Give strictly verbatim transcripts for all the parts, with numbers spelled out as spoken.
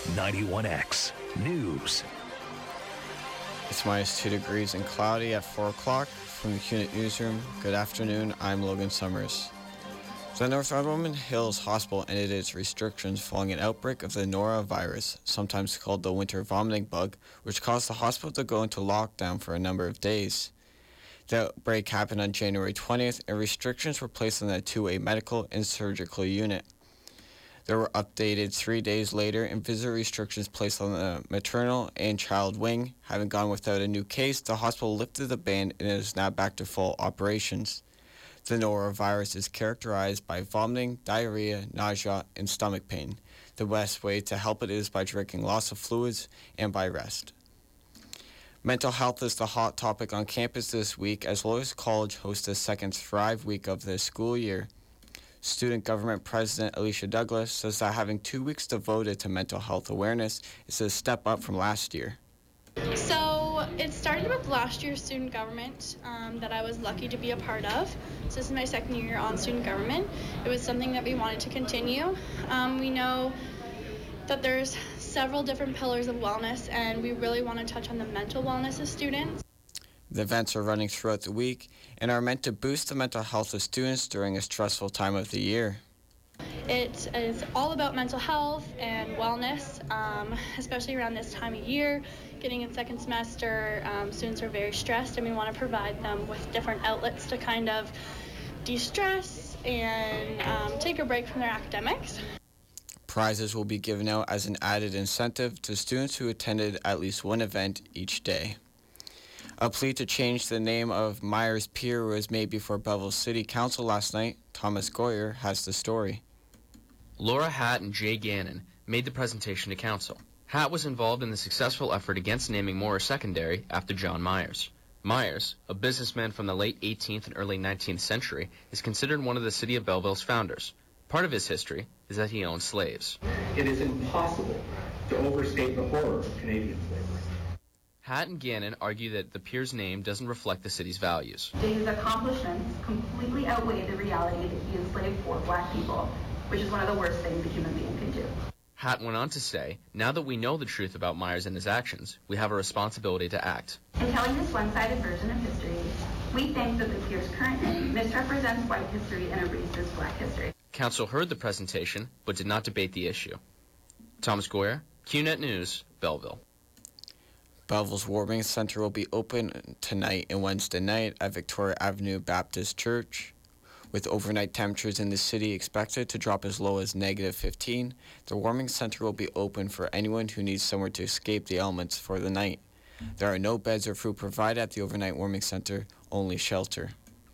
ninety-one X News. It's minus two degrees and cloudy at four o'clock. From the Q N E T Newsroom, good afternoon, I'm Logan Summers. The Northumberland Hills Hospital ended its restrictions following an outbreak of the norovirus, sometimes called the winter vomiting bug, which caused the hospital to go into lockdown for a number of days. The outbreak happened on January twentieth, and restrictions were placed on the two A medical and surgical unit. There were updated three days later, and visitor restrictions placed on the maternal and child wing. Having gone without a new case, the hospital lifted the ban and is now back to full operations. The norovirus is characterized by vomiting, diarrhea, nausea, and stomach pain. The best way to help it is by drinking lots of fluids and by rest. Mental health is the hot topic on campus this week as Loyola College hosts the second Thrive Week of the school year. Student Government President Alicia Douglas says that having two weeks devoted to mental health awareness is a step up from last year. So it started with last year's student government um, that I was lucky to be a part of. So this is my second year on student government. It was something that we wanted to continue. Um, we know that there's several different pillars of wellness, and we really want to touch on the mental wellness of students. The events are running throughout the week and are meant to boost the mental health of students during a stressful time of the year. It is all about mental health and wellness, um, especially around this time of year. Getting in second semester, um, students are very stressed, and we want to provide them with different outlets to kind of de-stress and um, take a break from their academics. Prizes will be given out as an added incentive to students who attended at least one event each day. A plea to change the name of Myers Pier was made before Belleville City Council last night. Thomas Goyer has the story. Laura Hatt and Jay Gannon made the presentation to Council. Hatt was involved in the successful effort against naming Morris Secondary after John Myers. Myers, a businessman from the late eighteenth and early nineteenth century, is considered one of the city of Belleville's founders. Part of his history is that he owned slaves. It is impossible to overstate the horror of Canadian slavery. Hatt and Gannon argue that the pier's name doesn't reflect the city's values. His accomplishments completely outweigh the reality that he enslaved poor black people, which is one of the worst things a human being can do. Hatt went on to say, now that we know the truth about Myers and his actions, we have a responsibility to act. In telling this one-sided version of history, we think that the pier's current name misrepresents white history and erases black history. Council heard the presentation, but did not debate the issue. Thomas Goyer, Q N E T News, Belleville. Belleville's Warming Center will be open tonight and Wednesday night at Victoria Avenue Baptist Church. With overnight temperatures in the city expected to drop as low as negative fifteen, the Warming Center will be open for anyone who needs somewhere to escape the elements for the night. There are no beds or food provided at the overnight Warming Center, only shelter.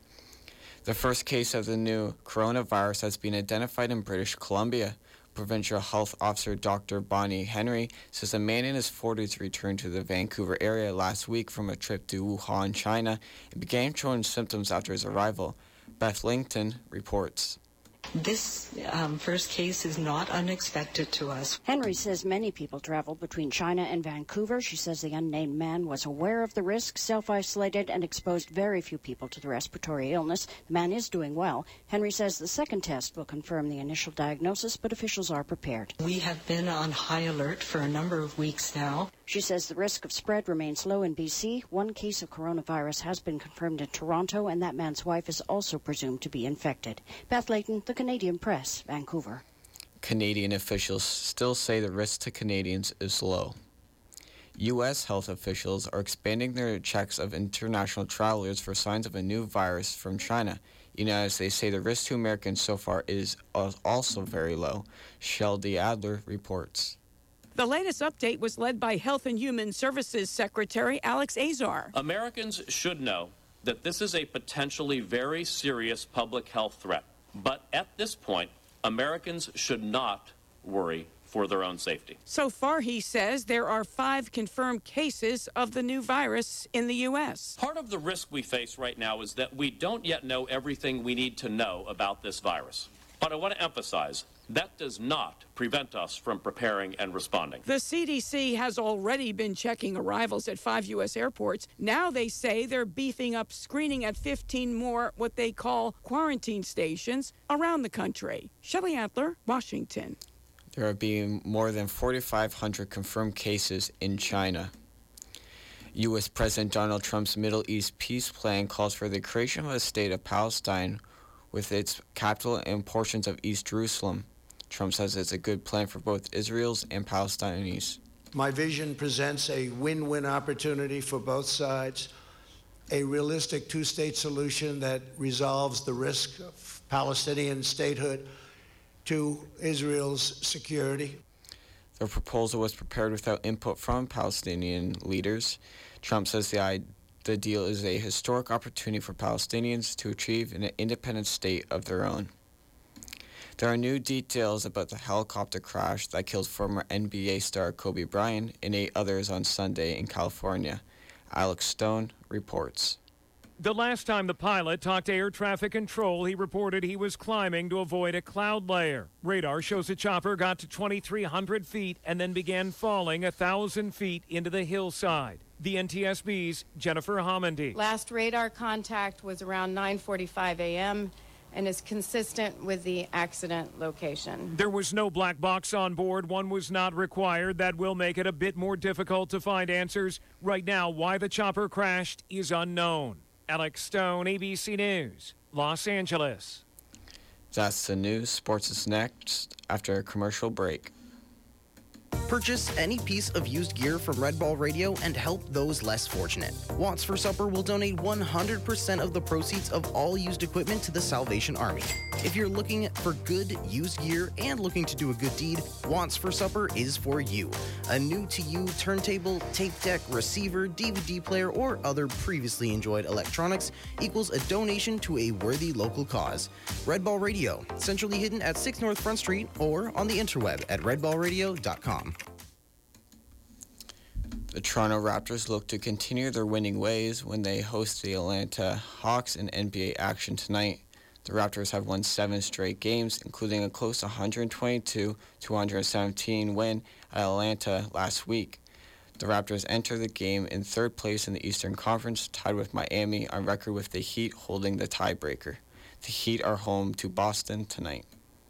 The first case of the new coronavirus has been identified in British Columbia. Provincial Health Officer Doctor Bonnie Henry says a man in his forties returned to the Vancouver area last week from a trip to Wuhan, China, and began showing symptoms after his arrival. Beth Langton reports. This um, first case is not unexpected to us. Henry says many people traveled between China and Vancouver. She says the unnamed man was aware of the risk, self-isolated, and exposed very few people to the respiratory illness. The man is doing well. Henry says the second test will confirm the initial diagnosis, but officials are prepared. We have been on high alert for a number of weeks now. She says the risk of spread remains low in B C. One case of coronavirus has been confirmed in Toronto, and that man's wife is also presumed to be infected. Beth Layton, The Canadian Press, Vancouver. Canadian officials still say the risk to Canadians is low. U S health officials are expanding their checks of international travelers for signs of a new virus from China. You know, as they say the risk to Americans so far is also very low. Sheldy Adler reports. The latest update was led by Health and Human Services Secretary Alex Azar. Americans should know that this is a potentially very serious public health threat. But at this point, Americans should not worry for their own safety. So far, he says, there are five confirmed cases of the new virus in the U S. Part of the risk we face right now is that we don't yet know everything we need to know about this virus. But I want to emphasize, that does not prevent us from preparing and responding. The C D C has already been checking arrivals at five U S airports. Now they say they're beefing up screening at fifteen more what they call quarantine stations around the country. Shelley Adler, Washington. There are being more than forty-five hundred confirmed cases in China. U S. President Donald Trump's Middle East peace plan calls for the creation of a state of Palestine with its capital and portions of East Jerusalem. Trump says it's a good plan for both Israelis and Palestinians. My vision presents a win-win opportunity for both sides, a realistic two-state solution that resolves the risk of Palestinian statehood to Israel's security. The proposal was prepared without input from Palestinian leaders. Trump says the, the deal is a historic opportunity for Palestinians to achieve an independent state of their own. There are new details about the helicopter crash that killed former N B A star Kobe Bryant and eight others on Sunday in California. Alex Stone reports. The last time the pilot talked to air traffic control, he reported he was climbing to avoid a cloud layer. Radar shows the chopper got to twenty-three hundred feet and then began falling one thousand feet into the hillside. The N T S B's Jennifer Homendy. Last radar contact was around nine forty-five a.m. and is consistent with the accident location. There was no black box on board. One was not required. That will make it a bit more difficult to find answers. Right now, why the chopper crashed is unknown. Alex Stone, A B C News, Los Angeles. That's the news. Sports is next after a commercial break. Purchase any piece of used gear from Red Ball Radio and help those less fortunate. Watts for Supper will donate one hundred percent of the proceeds of all used equipment to the Salvation Army. If you're looking for good used gear and looking to do a good deed, Watts for Supper is for you. A new-to-you turntable, tape deck, receiver, D V D player, or other previously enjoyed electronics equals a donation to a worthy local cause. Red Ball Radio, centrally hidden at six North Front Street or on the interweb at red ball radio dot com. The Toronto Raptors look to continue their winning ways when they host the Atlanta Hawks in N B A action tonight. The Raptors have won seven straight games, including a close one twenty-two to one seventeen win at Atlanta last week. The Raptors enter the game in third place in the Eastern Conference, tied with Miami on record with the Heat holding the tiebreaker. The Heat are home to Boston tonight.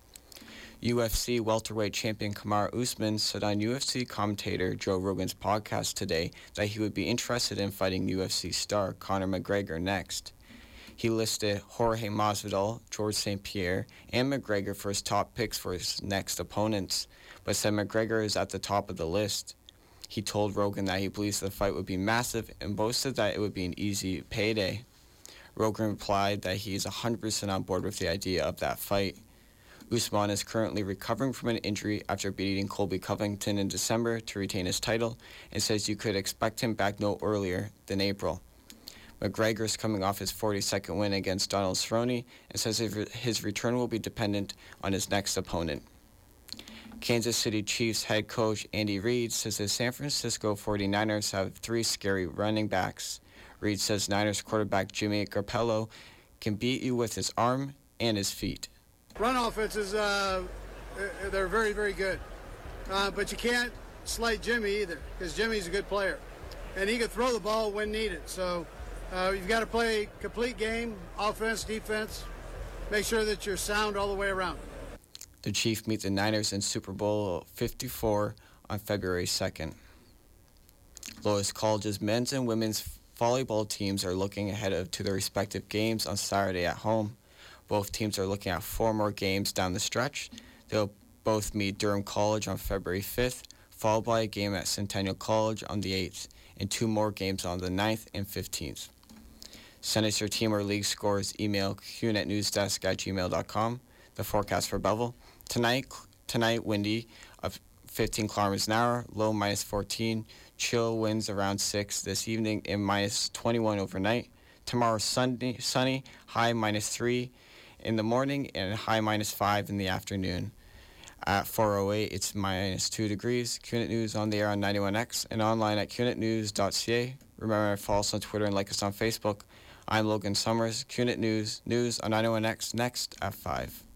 U F C welterweight champion Kamaru Usman said on U F C commentator Joe Rogan's podcast today that he would be interested in fighting U F C star Conor McGregor next. He listed Jorge Masvidal, George Saint Pierre, and McGregor for his top picks for his next opponents, but said McGregor is at the top of the list. He told Rogan that he believes the fight would be massive and boasted that it would be an easy payday. Rogan replied that he is one hundred percent on board with the idea of that fight. Usman is currently recovering from an injury after beating Colby Covington in December to retain his title and says you could expect him back no earlier than April. McGregor is coming off his forty-second win against Donald Cerrone and says his return will be dependent on his next opponent. Kansas City Chiefs head coach Andy Reid says the San Francisco forty-niners have three scary running backs. Reid says Niners quarterback Jimmy Garoppolo can beat you with his arm and his feet. Run offenses, uh, they're very, very good. Uh, but you can't slight Jimmy either, because Jimmy's a good player. And he can throw the ball when needed. So uh, you've got to play complete game, offense, defense. Make sure that you're sound all the way around. The Chiefs meet the Niners in Super Bowl fifty-four on February second. Loras College's men's and women's volleyball teams are looking ahead of, to their respective games on Saturday at home. Both teams are looking at four more games down the stretch. They'll both meet Durham College on February fifth, followed by a game at Centennial College on the eighth, and two more games on the ninth and fifteenth. Send us your team or league scores. Email q net newsdesk at gmail dot com. The forecast for Belleville. Tonight, tonight windy of fifteen kilometers an hour, low minus fourteen. Chill winds around six this evening and minus twenty-one overnight. Tomorrow, sunny, sunny, high minus three in the morning and high minus five in the afternoon. At four oh eight, it's minus two degrees. Q Net News on the air on ninety-one X and online at q net news dot c a. Remember to follow us on Twitter and like us on Facebook. I'm Logan Summers. Q Net News, news on ninety-one X next at five.